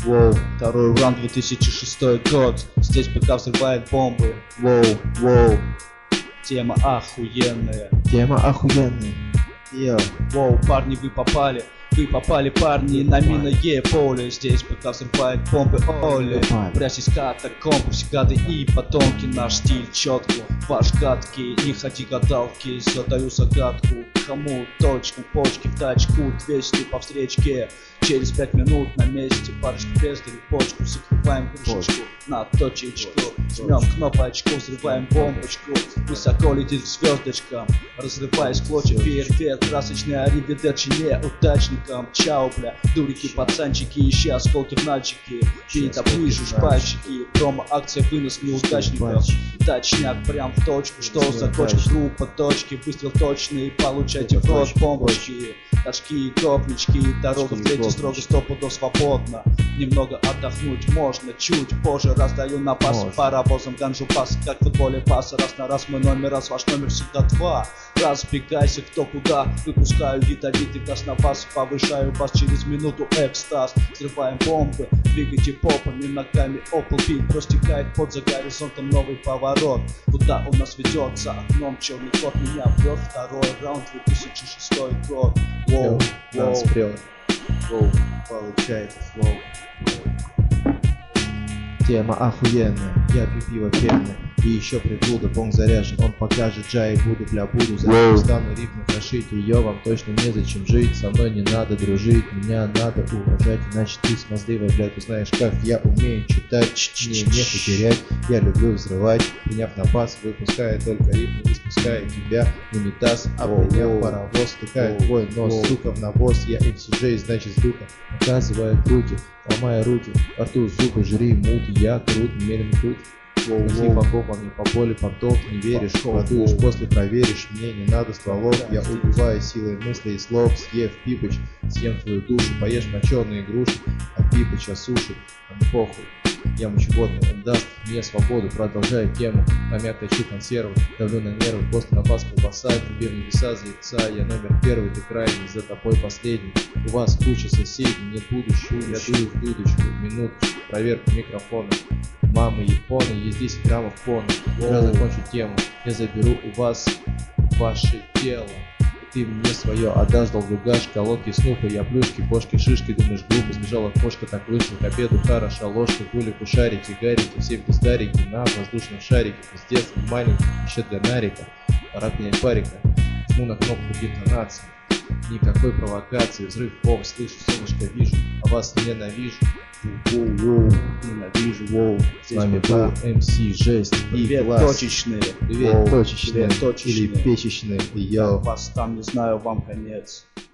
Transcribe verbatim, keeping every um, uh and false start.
Воу, второй раунд, две тысячи шестой год. Здесь ПК взрывает бомбы. Воу, воу. Тема охуенная. Тема охуенная. Йо. Воу, парни, вы попали. Вы попали, парни, на минное поле. Здесь ПК взрывает бомбы, оле. Прячьтесь катакомбы, гады и потомки. Наш стиль четкий, ваш гадкий. Не ходи гадалки, задаю загадку. Кому точку, почки в тачку, двести по встречке. Через пять минут на месте, парочку бездарей, почку. Закрываем крышечку на точечку. Жмем кнопочку, взрываем бомбочку. Высоко летит звездочка, разрываясь в клочья. Фейерверк, красочный аривидерчи неудачникам. Чао, бля, дурики, пацанчики, ищи осколки в нальчики. Ты-то ближе, пальчики. Промо-акция, вынос неудачников. Точняк, прям в точку, что за точку, группа точки. Выстрел точный, получайте в рот бомбочки. Ташки, топнички, дорога в третий строго, сто пудов свободно. Немного отдохнуть можно, чуть позже раздаю на пас. Может. Паровозом ганжу пас, как в футболе пас. Раз на раз мой номер, раз ваш номер всегда два. Разбегайся кто куда, выпускаю ядовитый газ на вас. Повышаю вас через минуту экстаз. Взрываем бомбы, двигайте попами, ногами опол бит. Простекает под за горизонтом новый поворот. Куда у нас ведет за окном черный кот меня врет. Второй раунд, две тысячи шестой год. Воу, воу, Спрел. Воу, получается слово. Тема охуенная, я пью пиво пенное. И еще приблуда, бонг заряжен, он покажет джай, буду бля буду. Затем стану рифмы хашить, ее вам точно незачем жить. Со мной не надо дружить, меня надо уважать. Иначе ты смазливая, блядь, узнаешь как я умею читать. Мне нехуй терять, я люблю взрывать. Приняв на бас, выпуская только рифмы, не спуская тебя в унитаз. А приняв паровоз, стыкает твой нос, сука в навоз. Я эм си джей, значит с духом, показывая крути, ломая руки, во рту зубы, жри муки, я крут, немерено крут. Возьми по копам, не по боли, понтов, не веришь, подуешь, после проверишь, мне не надо стволов, я убиваю силой мыслей и слов, съев пипыч, съем твою душу, поешь моченые груши, а пипыч осушит, а не похуй. Я мочегодный, он даст мне свободу, продолжаю тему, хомяк точу консервы, давлю на нервы, после напас колбаса, тебе в небеса за яйца, я номер первый, ты крайний, за тобой последний, у вас куча соседей, нет будущего, я дую в дудочку, минуточку, проверка микрофона. Мамы японы, есть десять граммов пона. Когда закончу тему, я заберу у вас ваше тело. Ты мне свое отдашь, долгугаш, колодки, снупы, я плюшки, бошки, шишки. Думаешь, глупо, сбежала кошка, так вышло к обеду, хороша ложка, гулику, шарики, гарики, все пиздарики на воздушном шарике. Пиздец, маленький, еще для нарика, пора пенять парика. Жму на кнопку детонации, никакой провокации, взрыв, бомб, слышу, солнышко вижу, а вас ненавижу. Воу, ненавижу, воу. С вами был эм си Жесть и Привет, Класс. точечные. Привет, Воу. точечные. Привет, точечные. Или печечные. Йоу. Вас там, не знаю, вам конец.